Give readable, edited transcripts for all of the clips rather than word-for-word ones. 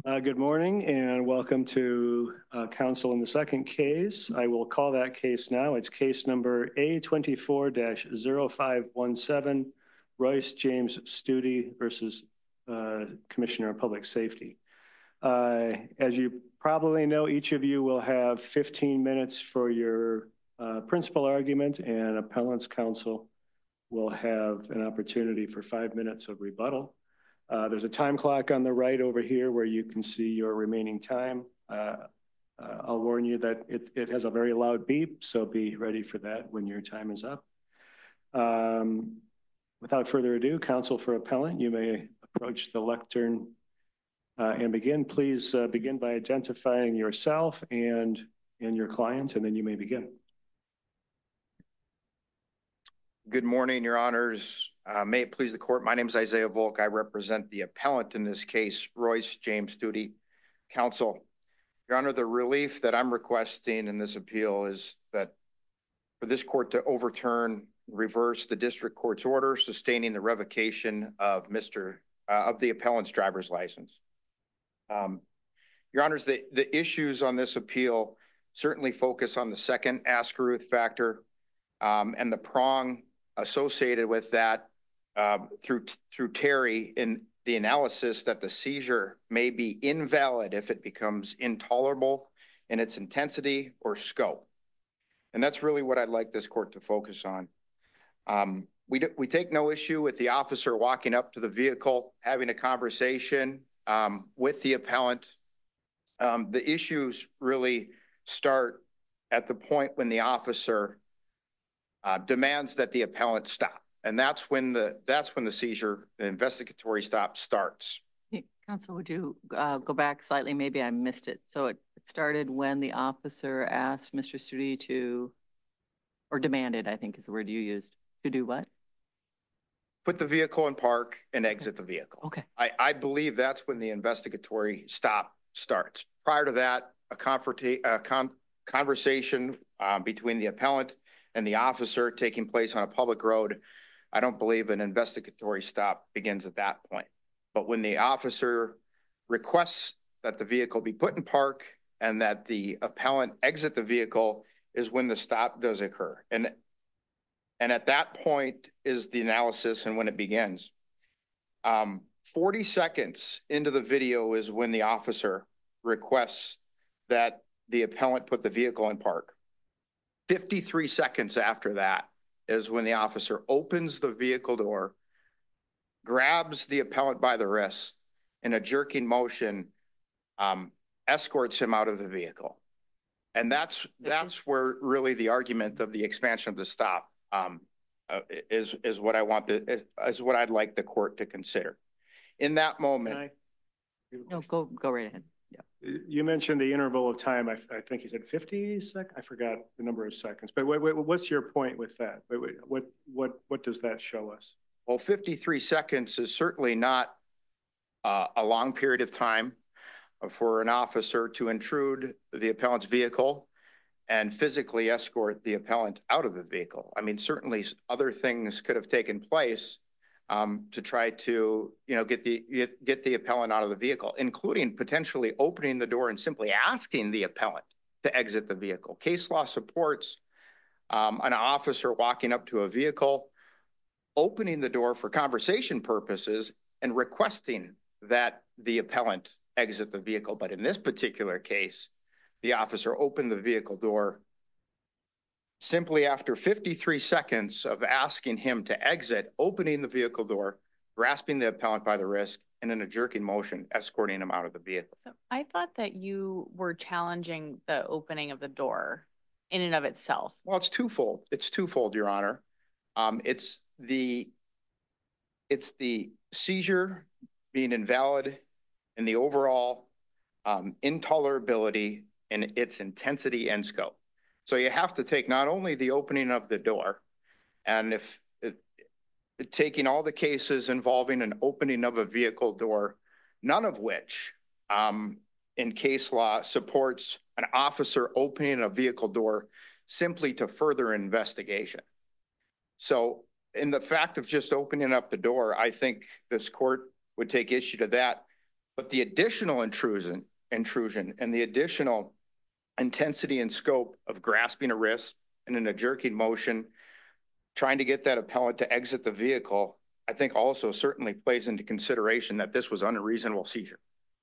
Good morning and welcome to council in the second case. I will call that case now. It's case number A24-0517, Royce James Stute versus Commissioner of Public Safety. As you probably know, each of you will have 15 minutes for your principal argument, and appellant's counsel will have an opportunity for 5 minutes of rebuttal. There's a time clock on the right over here where you can see your remaining time. I'll warn you that it has a very loud beep, so be ready for that when your time is up. Without further ado, counsel for appellant, you may approach the lectern and begin. Please begin by identifying yourself and your client, and then you may begin. Good morning, Your Honors. May it please the court. My name is Isaiah Volk. I represent the appellant in this case, Royce James Stute. Counsel, Your Honor, the relief that I'm requesting in this appeal is that for this court to overturn, reverse the district court's order sustaining the revocation of the appellant's driver's license. Your Honors, the issues on this appeal certainly focus on the second Askeruth factor and the prong associated with that through Terry in the analysis that the seizure may be invalid if it becomes intolerable in its intensity or scope. And that's really what I'd like this court to focus on. We take no issue with the officer walking up to the vehicle, having a conversation with the appellant. The issues really start at the point when the officer demands that the appellant stop, and that's when the seizure, the investigatory stop, starts. Counsel, would you go back slightly? Maybe I missed it. So it started when the officer asked Mr. Stute to, or demanded, I think is the word you used, to do what? Put the vehicle in park and exit the vehicle. Okay. I believe that's when the investigatory stop starts. Prior to that, a conversation between the appellant and the officer taking place on a public road, I don't believe an investigatory stop begins at that point. But when the officer requests that the vehicle be put in park and that the appellant exit the vehicle is when the stop does occur. And at that point is the analysis and when it begins. 40 seconds into the video is when the officer requests that the appellant put the vehicle in park. 53 seconds after that is when the officer opens the vehicle door, grabs the appellant by the wrist, in a jerking motion, escorts him out of the vehicle. And that's where really the argument of the expansion of the stop is what I'd like the court to consider. In that moment. No, go right ahead. Yeah. You mentioned the interval of time. I think you said 50 seconds. I forgot the number of seconds. But what's your point with that? What does that show us? Well, 53 seconds is certainly not a long period of time for an officer to intrude the appellant's vehicle and physically escort the appellant out of the vehicle. I mean, certainly other things could have taken place to try to, get the appellant out of the vehicle, including potentially opening the door and simply asking the appellant to exit the vehicle. Case law supports an officer walking up to a vehicle, opening the door for conversation purposes and requesting that the appellant exit the vehicle. But in this particular case, the officer opened the vehicle door simply after 53 seconds of asking him to exit, opening the vehicle door, grasping the appellant by the wrist, and in a jerking motion, escorting him out of the vehicle. So I thought that you were challenging the opening of the door in and of itself. Well, it's twofold. It's twofold, Your Honor. It's the seizure being invalid and the overall intolerability in its intensity and scope. So you have to take not only the opening of the door, and taking all the cases involving an opening of a vehicle door, none of which in case law supports an officer opening a vehicle door simply to further investigation. So in the fact of just opening up the door, I think this court would take issue to that. But the additional intrusion and the additional intensity and scope of grasping a wrist and in a jerking motion, trying to get that appellant to exit the vehicle, I think also certainly plays into consideration that this was unreasonable seizure.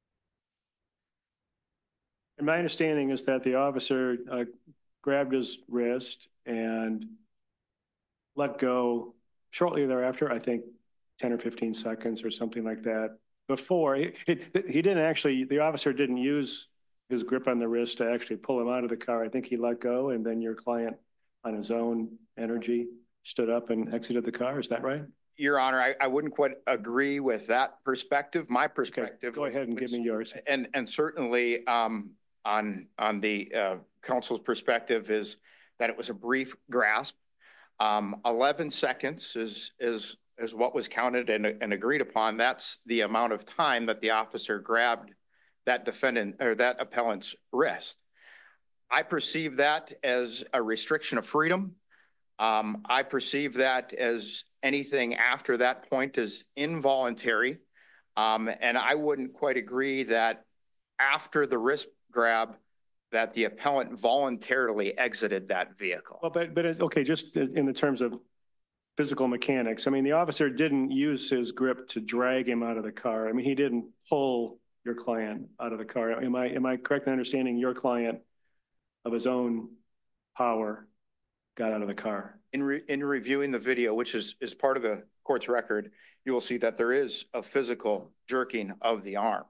And my understanding is that the officer grabbed his wrist and let go shortly thereafter, I think 10 or 15 seconds or something like that. Before, he didn't actually, the officer didn't use his grip on the wrist to actually pull him out of the car. I think he let go, and then your client, on his own energy, stood up and exited the car. Is that right? Your Honor, I wouldn't quite agree with that perspective. My perspective. Okay, go ahead and give me yours. And certainly on the council's perspective is that it was a brief grasp. 11 seconds is what was counted and agreed upon. That's the amount of time that the officer grabbed that defendant or that appellant's wrist. I perceive that as a restriction of freedom. I perceive that as anything after that point is involuntary. And I wouldn't quite agree that after the wrist grab that the appellant voluntarily exited that vehicle. Well, but it's okay, just in the terms of physical mechanics. I mean, the officer didn't use his grip to drag him out of the car. I mean, he didn't pull your client out of the car. Am I correct in understanding your client of his own power got out of the car? In reviewing the video, which is part of the court's record, you will see that there is a physical jerking of the arm.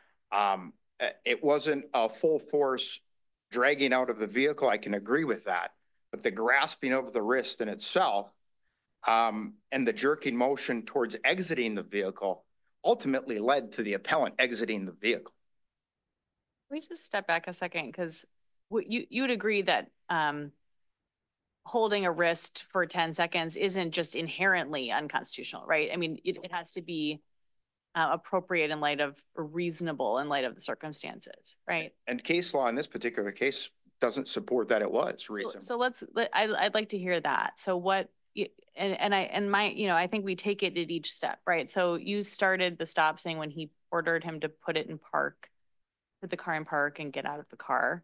It wasn't a full force dragging out of the vehicle. I can agree with that, but the grasping of the wrist in itself and the jerking motion towards exiting the vehicle ultimately led to the appellant exiting the vehicle. Can we just step back a second? Because you would agree that holding a wrist for 10 seconds isn't just inherently unconstitutional, right? I mean, it has to be appropriate in light of, or reasonable in light of the circumstances, right? And case law in this particular case doesn't support that it was reasonable. So I'd like to hear that. So what, I think we take it at each step, right? So you started the stop saying when he ordered him to put it in park, put the car in park and get out of the car.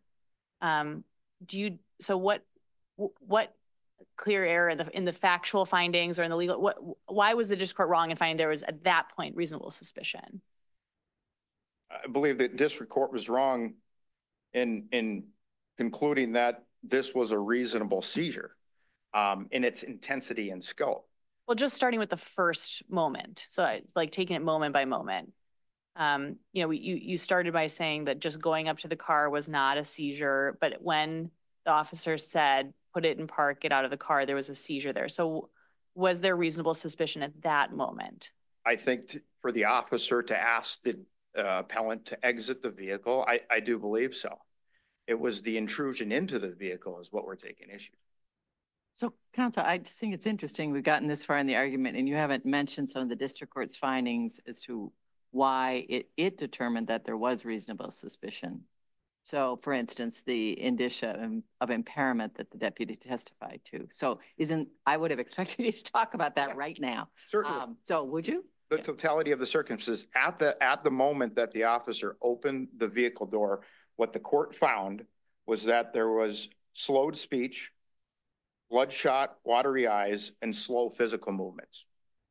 So what clear error in the factual findings or in the legal, why was the district court wrong in finding there was at that point reasonable suspicion? I believe that district court was wrong in concluding that this was a reasonable seizure in its intensity and scope. Well, just starting with the first moment. So it's like taking it moment by moment. You started by saying that just going up to the car was not a seizure, but when the officer said, put it in park, get out of the car, there was a seizure there. So was there reasonable suspicion at that moment? I think for the officer to ask the appellant to exit the vehicle, I do believe so. It was the intrusion into the vehicle is what we're taking issue. So, counsel, I just think it's interesting we've gotten this far in the argument and you haven't mentioned some of the district court's findings as to why it determined that there was reasonable suspicion. So, for instance, the indicia of impairment that the deputy testified to. So, I would have expected you to talk about that right now. Certainly. So, would you? The totality of the circumstances at the moment that the officer opened the vehicle door, what the court found was that there was slowed speech, bloodshot, watery eyes, and slow physical movements.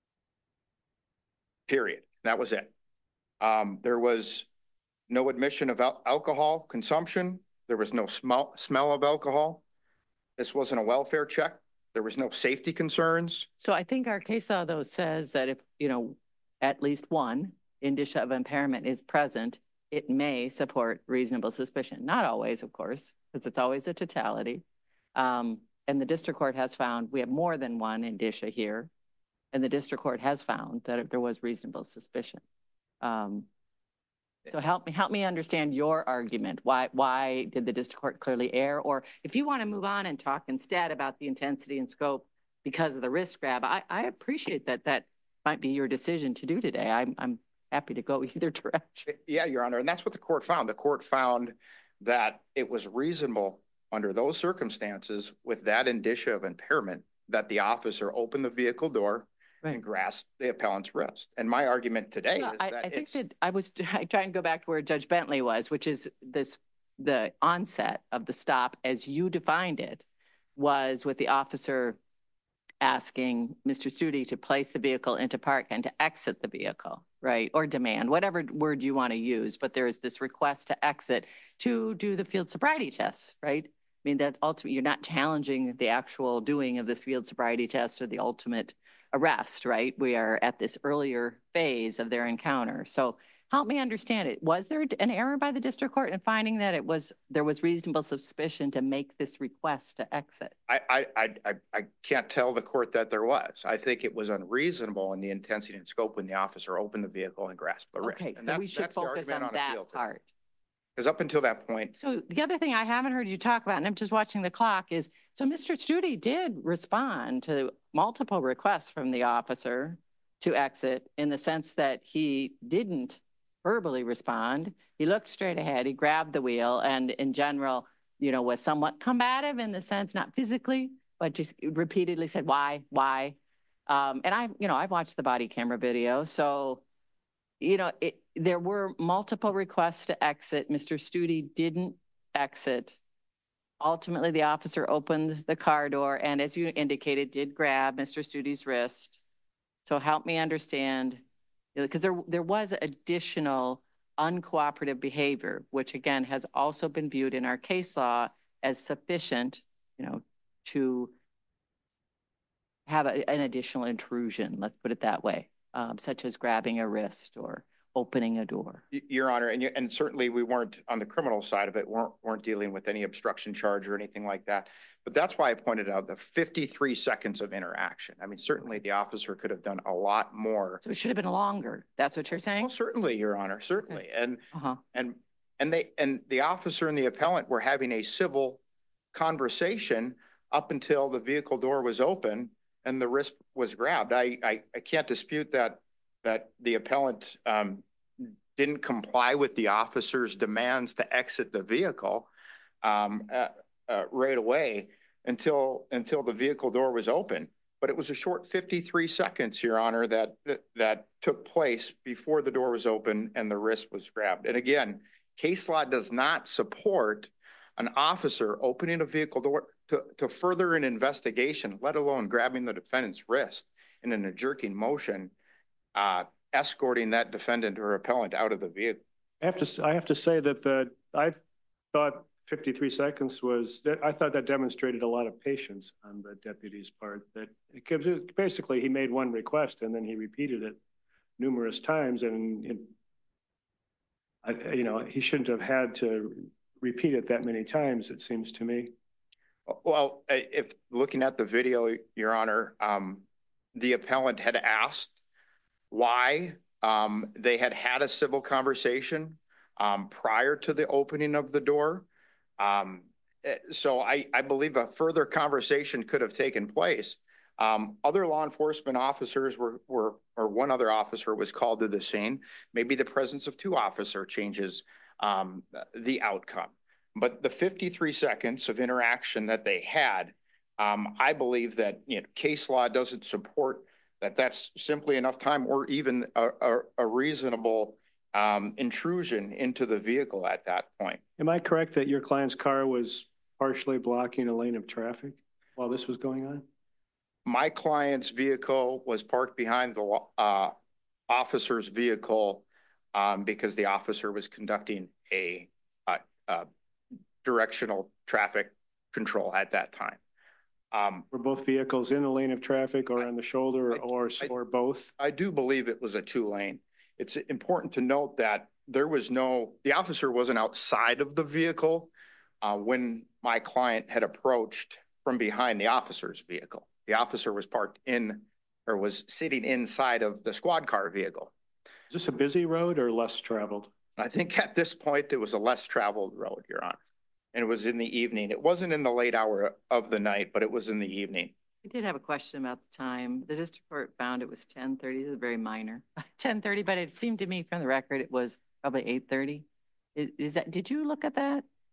Period. That was it. There was no admission of alcohol consumption. There was no smell of alcohol. This wasn't a welfare check. There was no safety concerns. So I think our case law, though, says that if, at least one indicia of impairment is present, it may support reasonable suspicion. Not always, of course, because it's always a totality. And the district court has found we have more than one indicia here. And the district court has found that there was reasonable suspicion. So help me understand your argument. Why did the district court clearly err? Or if you want to move on and talk instead about the intensity and scope because of the wrist grab, I appreciate that might be your decision to do today. I'm happy to go either direction. Yeah, Your Honor, and that's what the court found. The court found that it was reasonable under those circumstances with that indicia of impairment that the officer opened the vehicle door, and grasped the appellant's wrist. And my argument today No, is I that think that I try and go back to where Judge Bentley was, which is the onset of the stop as you defined it was with the officer asking Mr. Studi to place the vehicle into park and to exit the vehicle, right? Or demand, whatever word you want to use, but there is this request to exit to do the field sobriety tests, right? I mean, that ultimately, you're not challenging the actual doing of this field sobriety test or the ultimate arrest, right? We are at this earlier phase of their encounter. So help me understand it. Was there an error by the district court in finding that there was reasonable suspicion to make this request to exit? I can't tell the court that there was. I think it was unreasonable in the intensity and scope when the officer opened the vehicle and grasped the wrist. Okay, And so we should focus on that part. Because up until that point. So the other thing I haven't heard you talk about, and I'm just watching the clock, is so Mr. Studi did respond to multiple requests from the officer to exit in the sense that he didn't verbally respond. He looked straight ahead, he grabbed the wheel, and in general, was somewhat combative in the sense, not physically, but just repeatedly said, why? And I've watched the body camera video, so there were multiple requests to exit. Mr. Studi didn't exit. Ultimately, the officer opened the car door and, as you indicated, did grab Mr. Studi's wrist. So help me understand, because there was additional uncooperative behavior, which again has also been viewed in our case law as sufficient, to have an additional intrusion, let's put it that way. Such as grabbing a wrist or opening a door. Your Honor, and certainly we weren't on the criminal side of it, weren't dealing with any obstruction charge or anything like that. But that's why I pointed out the 53 seconds of interaction. I mean, certainly the officer could have done a lot more. So it should have been longer. That's what you're saying? Well, certainly, Your Honor, certainly. Okay. And the officer and the appellant were having a civil conversation up until the vehicle door was open and the wrist was grabbed. I can't dispute that the appellant didn't comply with the officer's demands to exit the vehicle right away until the vehicle door was open. But it was a short 53 seconds, Your Honor, that took place before the door was open and the wrist was grabbed. And again, case law does not support an officer opening a vehicle door to further an investigation, let alone grabbing the defendant's wrist and in a jerking motion, escorting that defendant or appellant out of the vehicle. I have to say that I thought 53 seconds I thought that demonstrated a lot of patience on the deputy's part. That basically he made one request and then he repeated it numerous times, and he shouldn't have had to repeat it that many times, it seems to me. Well, if looking at the video, Your Honor, the appellant had asked why they had a civil conversation prior to the opening of the door. So I believe a further conversation could have taken place. Other law enforcement officers or one other officer was called to the scene. Maybe the presence of two officers changes the outcome. But the 53 seconds of interaction that they had, I believe that case law doesn't support that's simply enough time or even a reasonable intrusion into the vehicle at that point. Am I correct that your client's car was partially blocking a lane of traffic while this was going on? My client's vehicle was parked behind the officer's vehicle because the officer was conducting a directional traffic control at that time. Were both vehicles in the lane of traffic or on the shoulder or both? I do believe it was a two-lane. It's important to note that the officer wasn't outside of the vehicle when my client had approached from behind the officer's vehicle. The officer was was sitting inside of the squad car vehicle. Is this a busy road or less traveled? I think at this point it was a less traveled road, Your Honor. And it was in the evening. It wasn't in the late hour of the night, but it was in the evening. I did have a question about the time. The district court found it was 10:30. This is very minor. 10:30, but it seemed to me from the record it was probably 8:30. Is that? Did you look at that?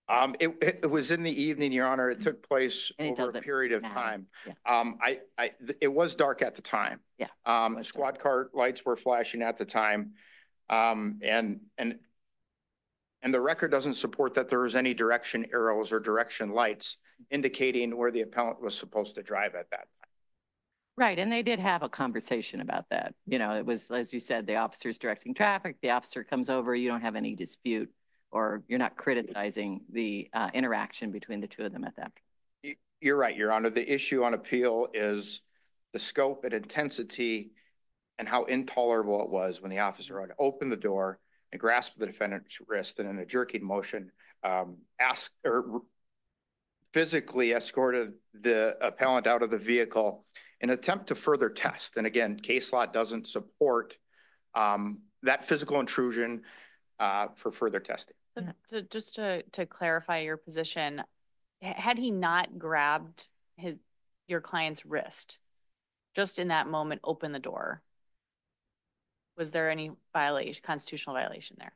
It was in the evening, Your Honor. It took place And it over a doesn't period of matter. time. Yeah. It was dark at the time. Yeah. Squad car lights were flashing at the time. And the record doesn't support that there was any direction arrows or direction lights indicating where the appellant was supposed to drive at that time. Right, and they did have a conversation about that. You know, it was, as you said, the officer's directing traffic, the officer comes over, you don't have any dispute, or you're not criticizing the interaction between the two of them at that. You're right, Your Honor. The issue on appeal is the scope and intensity and how intolerable it was when the officer had opened the door and grasped the defendant's wrist and in a jerking motion, asked or physically escorted the appellant out of the vehicle in an attempt to further test. And again, case law doesn't support that physical intrusion for further testing. Just to clarify your position, had he not grabbed your client's wrist, just in that moment, open the door, was there any constitutional violation there?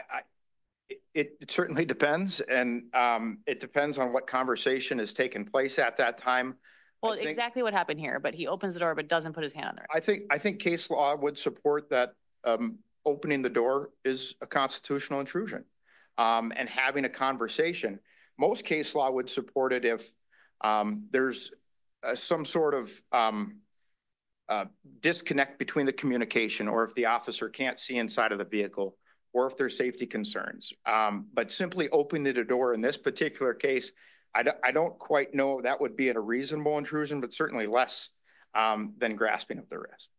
It certainly depends, and it depends on what conversation has taken place at that time. Well, exactly what happened here, but he opens the door but doesn't put his hand on the wrist. I think case law would support that opening the door is a constitutional intrusion, and having a conversation. Most case law would support it if there's some sort of disconnect between the communication, or if the officer can't see inside of the vehicle, or if there's safety concerns. But simply opening the door in this particular case, I don't quite know that would be a reasonable intrusion, but certainly less than grasping of the wrist.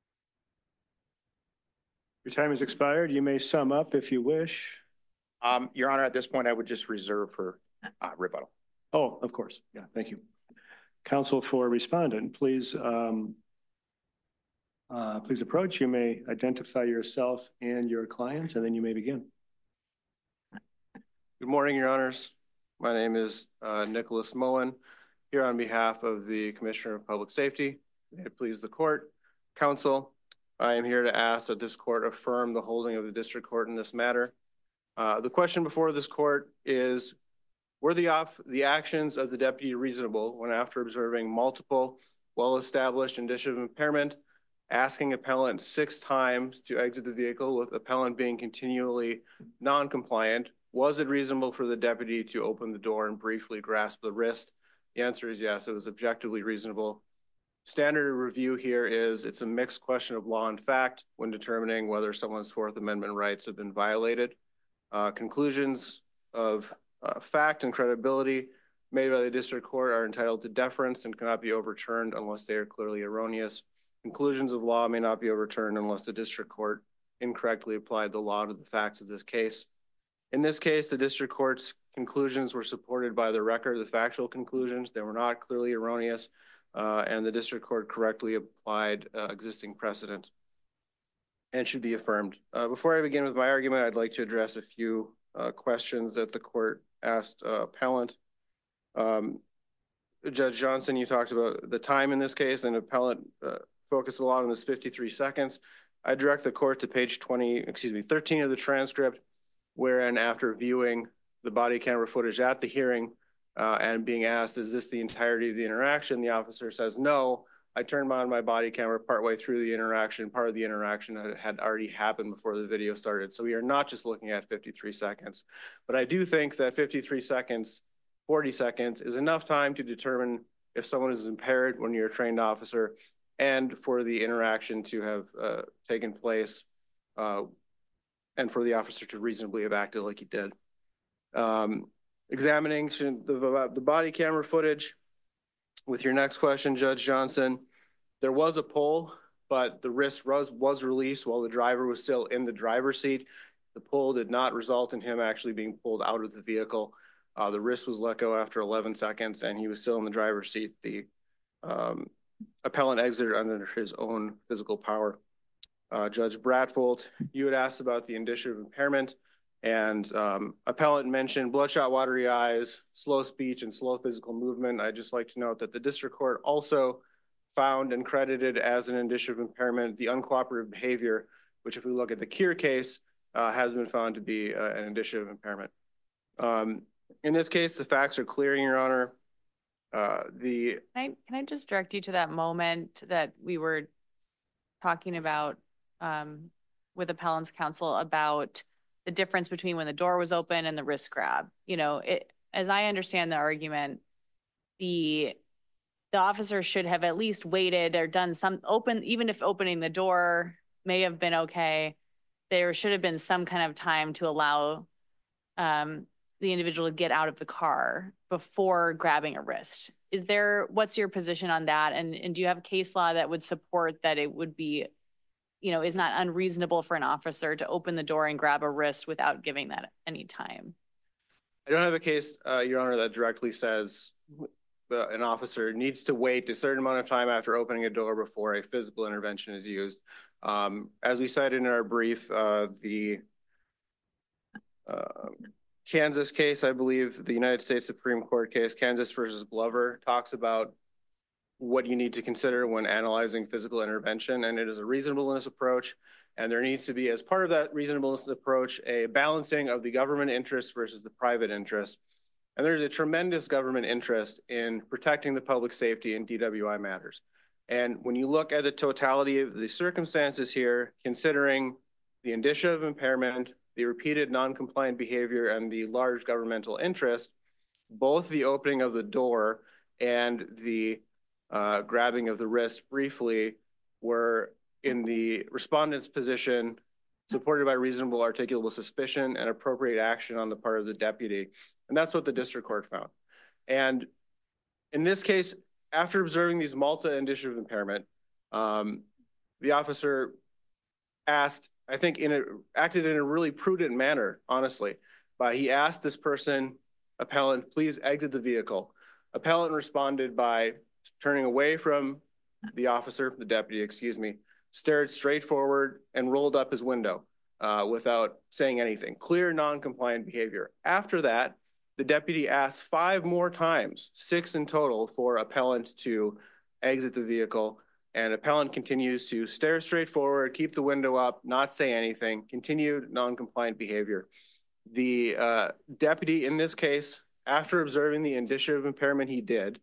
Your time has expired. You may sum up if you wish. Your Honor, at this point, I would just reserve for rebuttal. Oh, of course. Yeah, thank you. Counsel for respondent, please approach. You may identify yourself and your client, and then you may begin. Good morning, Your Honors. My name is Nicholas Moen, here on behalf of the Commissioner of Public Safety. May it please the court. Counsel, I am here to ask that this court affirm the holding of the district court in this matter. The question before this court is, were the actions of the deputy reasonable when, after observing multiple well-established indicia of impairment, asking appellant 6 times to exit the vehicle with appellant being continually non-compliant, was it reasonable for the deputy to open the door and briefly grasp the wrist? The answer is yes, it was objectively reasonable. Standard review here is it's a mixed question of law and fact when determining whether someone's Fourth Amendment rights have been violated. Conclusions of fact and credibility made by the district court are entitled to deference and cannot be overturned unless they are clearly erroneous. Conclusions of law may not be overturned unless the district court incorrectly applied the law to the facts of this case. In this case, the district court's conclusions were supported by the record, the factual conclusions. They were not clearly erroneous, and the district court correctly applied existing precedent and should be affirmed. Before I begin with my argument, I'd like to address a few questions that the court asked appellant. Judge Johnson, you talked about the time in this case, and appellant focused a lot on this 53 seconds. I direct the court to page 13 of the transcript, wherein after viewing the body camera footage at the hearing and being asked, is this the entirety of the interaction? The officer says, no, I turned on my body camera partway through the interaction. Part of the interaction had already happened before the video started. So we are not just looking at 53 seconds, but I do think that 53 seconds, 40 seconds is enough time to determine if someone is impaired when you're a trained officer, and for the interaction to have taken place and for the officer to reasonably have acted like he did. Examining the body camera footage, with your next question, Judge Johnson, there was a pull, but the wrist was released while the driver was still in the driver's seat. The pull did not result in him actually being pulled out of the vehicle. The wrist was let go after 11 seconds, and he was still in the driver's seat. The appellant exited under his own physical power. Judge Bradfold, you had asked about the indicia of impairment, and appellant mentioned bloodshot, watery eyes, slow speech, and slow physical movement. I'd just like to note that the district court also found and credited as an indicia of impairment the uncooperative behavior, which, if we look at the Keir case, has been found to be an indicia of impairment. In this case, the facts are clear, Your Honor. Can I just direct you to that moment that we were talking about with appellant's counsel about the difference between when the door was open and the wrist grab? You know, as I understand the argument, the officer should have at least waited or done some even if opening the door may have been okay, there should have been some kind of time to allow the individual to get out of the car before grabbing a wrist. What's your position on that? And do you have case law that would support that it would be, is not unreasonable for an officer to open the door and grab a wrist without giving that any time? I don't have a case, Your Honor, that directly says an officer needs to wait a certain amount of time after opening a door before a physical intervention is used. As we cited in our brief, the Kansas case, I believe the United States Supreme Court case, Kansas versus Glover, talks about what you need to consider when analyzing physical intervention, and it is a reasonableness approach. And there needs to be, as part of that reasonableness approach, a balancing of the government interest versus the private interest. And there's a tremendous government interest in protecting the public safety in DWI matters. And when you look at the totality of the circumstances here, considering the indicia of impairment, the repeated non-compliant behavior, and the large governmental interest, both the opening of the door and the grabbing of the wrist briefly were in the respondent's position, supported by reasonable articulable suspicion and appropriate action on the part of the deputy. And that's what the district court found. And in this case, after observing these indicia of impairment, the officer asked, I think acted in a really prudent manner, honestly. But he asked this person, appellant, please exit the vehicle. Appellant responded by turning away from the officer, the deputy, excuse me, stared straight forward and rolled up his window without saying anything. Clear non-compliant behavior. After that, the deputy asked 5 more times, 6 in total, for appellant to exit the vehicle. And appellant continues to stare straight forward, keep the window up, not say anything, continued non-compliant behavior. The deputy in this case, after observing the indicia of impairment he did,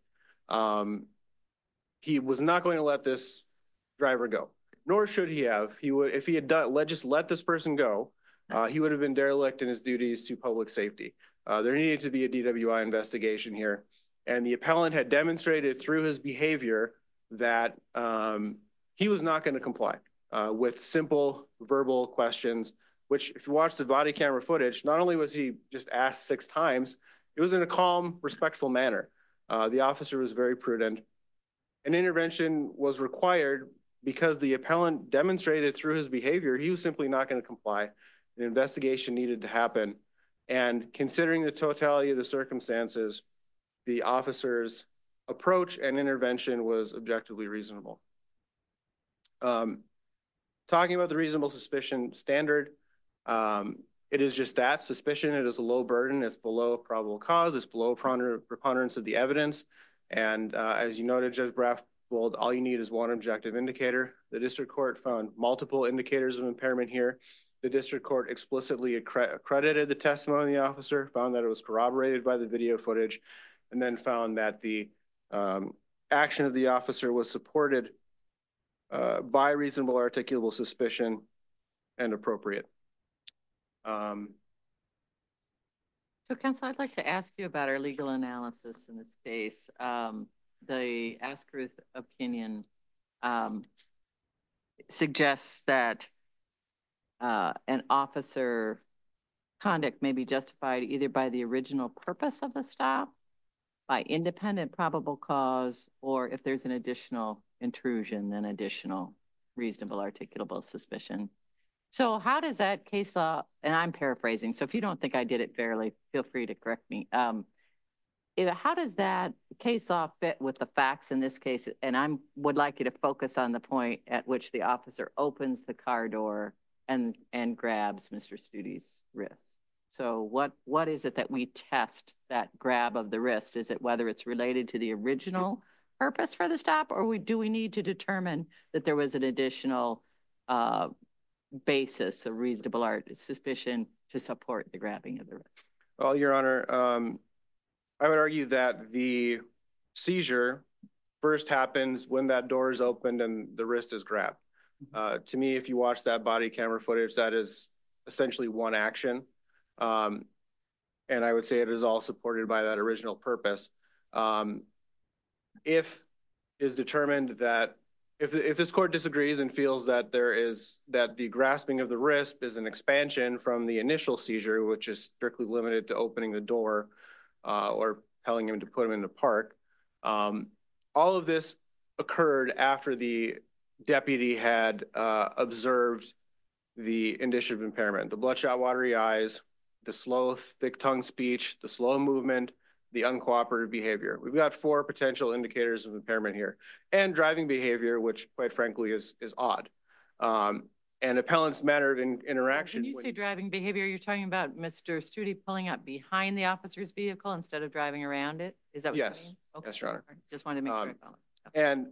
he was not going to let this driver go, nor should he have. He would, if he had just let this person go, he would have been derelict in his duties to public safety. There needed to be a DWI investigation here. And the appellant had demonstrated through his behavior that he was not going to comply with simple verbal questions, which if you watch the body camera footage, not only was he just asked 6 times, it was in a calm, respectful manner. The officer was very prudent. An intervention was required because the appellant demonstrated through his behavior he was simply not going to comply. An investigation needed to happen. And considering the totality of the circumstances, the officer's approach and intervention was objectively reasonable. Talking about the reasonable suspicion standard, it is just that, suspicion. It is a low burden. It's below probable cause. It's below preponderance of the evidence. And as you noted, Judge Braftwold, all you need is one objective indicator. The district court found multiple indicators of impairment here. The district court explicitly accredited the testimony of the officer, found that it was corroborated by the video footage, and then found that the action of the officer was supported by reasonable articulable suspicion and appropriate. So, counsel, I'd like to ask you about our legal analysis in this case. The Asquith opinion suggests that an officer conduct may be justified either by the original purpose of the stop, by independent probable cause, or if there's an additional intrusion, then additional reasonable articulable suspicion. So how does that case law, and I'm paraphrasing, so if you don't think I did it fairly, feel free to correct me. How does that case law fit with the facts in this case? And I would like you to focus on the point at which the officer opens the car door and grabs Mr. Studi's wrist. So what is it that we test that grab of the wrist? Is it whether it's related to the original purpose for the stop, or do we need to determine that there was an additional basis, a reasonable suspicion to support the grabbing of the wrist? Well, Your Honor, I would argue that the seizure first happens when that door is opened and the wrist is grabbed. To me, if you watch that body camera footage, that is essentially one action. And I would say it is all supported by that original purpose. If is determined that if this court disagrees and feels that that the grasping of the wrist is an expansion from the initial seizure, which is strictly limited to opening the door or telling him to put him in the park, all of this occurred after the deputy had observed the indicia of impairment: the bloodshot, watery eyes, the slow, thick-tongued speech, the slow movement, the uncooperative behavior. We've got 4 potential indicators of impairment here, and driving behavior, which quite frankly is odd. And appellant's manner of interaction. When you say driving behavior, you're talking about Mr. Studi pulling up behind the officer's vehicle instead of driving around it? Is that what you mean? Yes. Okay. Yes, Your Honor. Just wanted to make sure I followed. And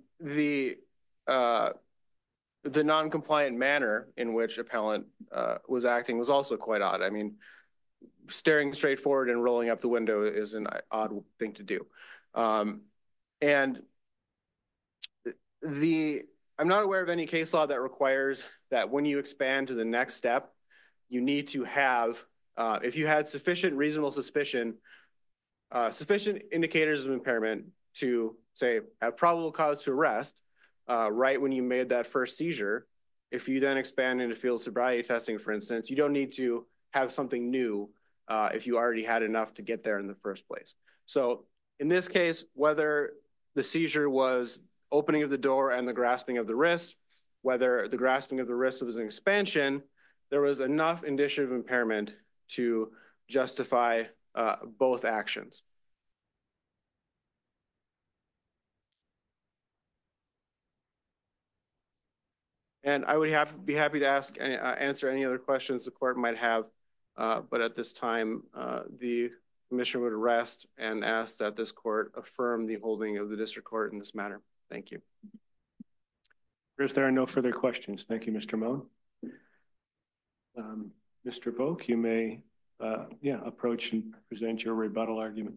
the non-compliant manner in which appellant was acting was also quite odd. I mean, staring straight forward and rolling up the window is an odd thing to do. And I'm not aware of any case law that requires that when you expand to the next step, you need to have, if you had sufficient reasonable suspicion, sufficient indicators of impairment to say have probable cause to arrest right when you made that first seizure. If you then expand into field sobriety testing, for instance, you don't need to have something new if you already had enough to get there in the first place. So in this case, whether the seizure was opening of the door and the grasping of the wrist, whether the grasping of the wrist was an expansion, there was enough indicia of impairment to justify both actions. And I would be happy to answer any other questions the court might have. But at this time, the commissioner would rest and ask that this court affirm the holding of the district court in this matter. Thank you. If there are no further questions, thank you, Mr. Moen. Mr. Volk, you may approach and present your rebuttal argument.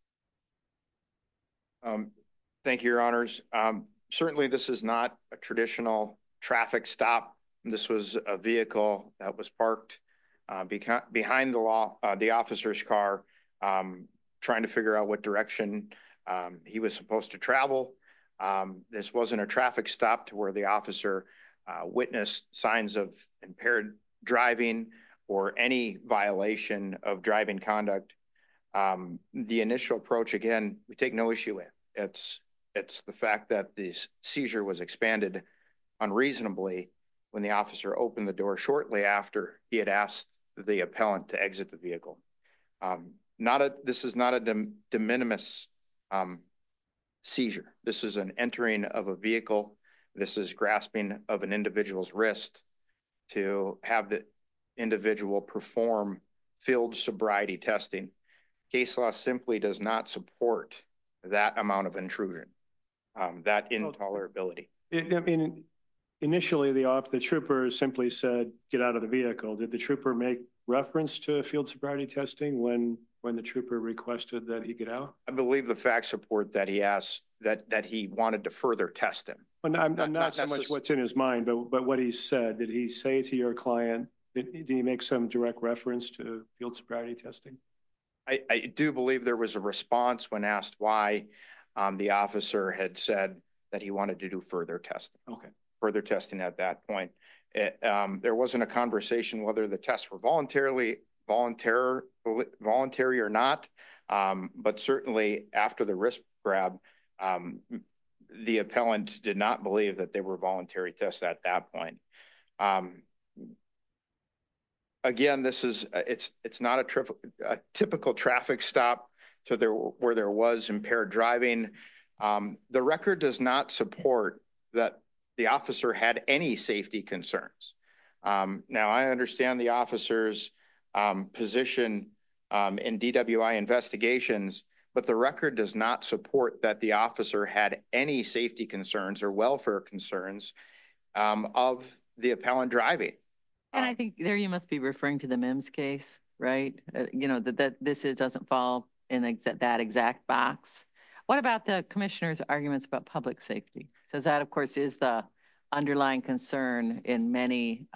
Thank you, Your Honors. Certainly, this is not a traditional traffic stop. This was a vehicle that was parked behind the officer's car, trying to figure out what direction he was supposed to travel. This wasn't a traffic stop to where the officer witnessed signs of impaired driving or any violation of driving conduct. The initial approach, again, we take no issue with. It's the fact that the seizure was expanded unreasonably when the officer opened the door shortly after he had asked the appellant to exit the vehicle. This is not a de minimis seizure. This is an entering of a vehicle. This is grasping of an individual's wrist to have the individual perform field sobriety testing. Case law simply does not support that amount of intrusion, that intolerability. I mean, initially, the trooper simply said, "Get out of the vehicle." Did the trooper make reference to field sobriety testing when the trooper requested that he get out? I believe the facts support that he asked that he wanted to further test him. Well, I'm not so much what's in his mind, but what he said. Did he say to your client, did he make some direct reference to field sobriety testing? I do believe there was a response when asked why the officer had said that he wanted to do further testing. Okay. Further testing at that point. There wasn't a conversation whether the tests were voluntary or not, but certainly after the wrist grab, the appellant did not believe that they were voluntary tests at that point. Again, it's not a typical traffic stop where there was impaired driving. The record does not support that the officer had any safety concerns. Now, I understand the officer's position in DWI investigations, but the record does not support that the officer had any safety concerns or welfare concerns of the appellant driving. And I think there you must be referring to the Mims case. right? That doesn't fall in that exact box. What about the commissioner's arguments about public safety? So that, of course, is the underlying concern in many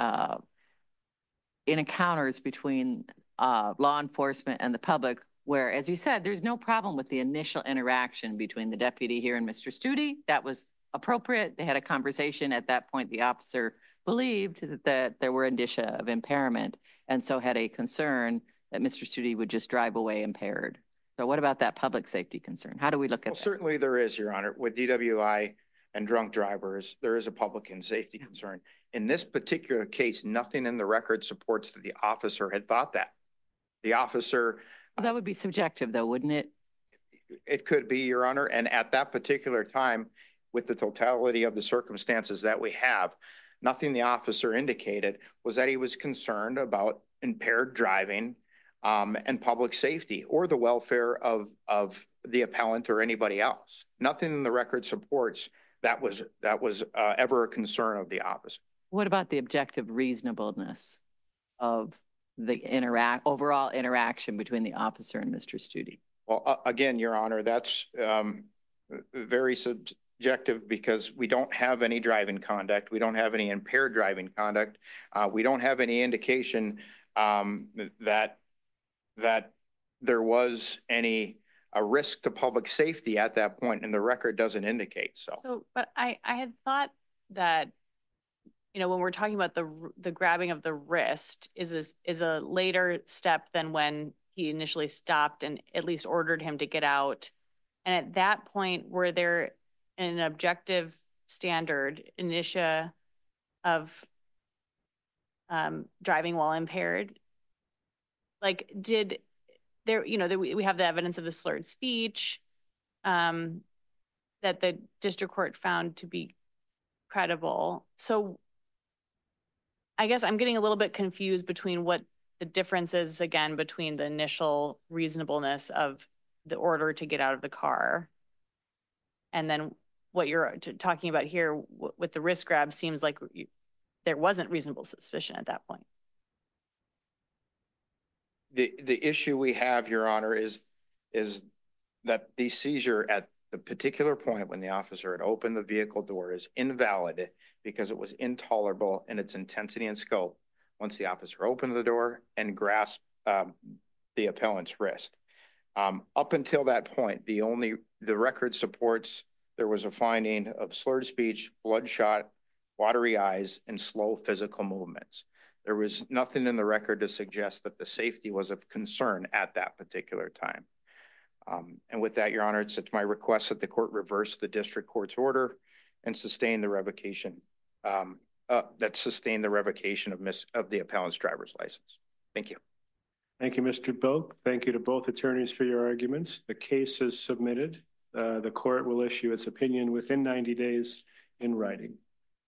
in encounters between law enforcement and the public, where, as you said, there's no problem with the initial interaction between the deputy here and Mr. Stute. That was appropriate. They had a conversation. At that point, the officer believed that there were indicia of impairment, and so had a concern that Mr. Stute would just drive away impaired. So what about that public safety concern? How do we look at that? Certainly there is, Your Honor. With DWI and drunk drivers, there is a public and safety concern. In this particular case, nothing in the record supports that the officer had thought that. The officer... Well, that would be subjective, though, wouldn't it? It could be, Your Honor. And at that particular time, with the totality of the circumstances that we have, nothing the officer indicated was that he was concerned about impaired driving and public safety or the welfare of the appellant or anybody else. Nothing in the record supports that was ever a concern of the officer. What about the objective reasonableness of the overall interaction between the officer and Mr. Stute? Well, again, Your Honor, that's very subjective because we don't have any driving conduct. We don't have any impaired driving conduct. We don't have any indication that there was a risk to public safety at that point, and the record doesn't indicate so. But I had thought that, when we're talking about the grabbing of the wrist is a later step than when he initially stopped and at least ordered him to get out. And at that point, were there an objective standard indicia of driving while impaired? Like, did there, we have the evidence of the slurred speech that the district court found to be credible. So I guess I'm getting a little bit confused between what the difference is, again, between the initial reasonableness of the order to get out of the car and then what you're talking about here with the wrist grab. Seems like there wasn't reasonable suspicion at that point. The issue we have, Your Honor, is that the seizure at the particular point when the officer had opened the vehicle door is invalid because it was intolerable in its intensity and scope once the officer opened the door and grasped the appellant's wrist. Up until that point, the record supports there was a finding of slurred speech, bloodshot, watery eyes, and slow physical movements. There was nothing in the record to suggest that the safety was of concern at that particular time. And with that, Your Honor, it's my request that the court reverse the district court's order and sustain the revocation of the appellant's driver's license. Thank you. Thank you, Mr. Boak. Thank you to both attorneys for your arguments. The case is submitted. The court will issue its opinion within 90 days in writing.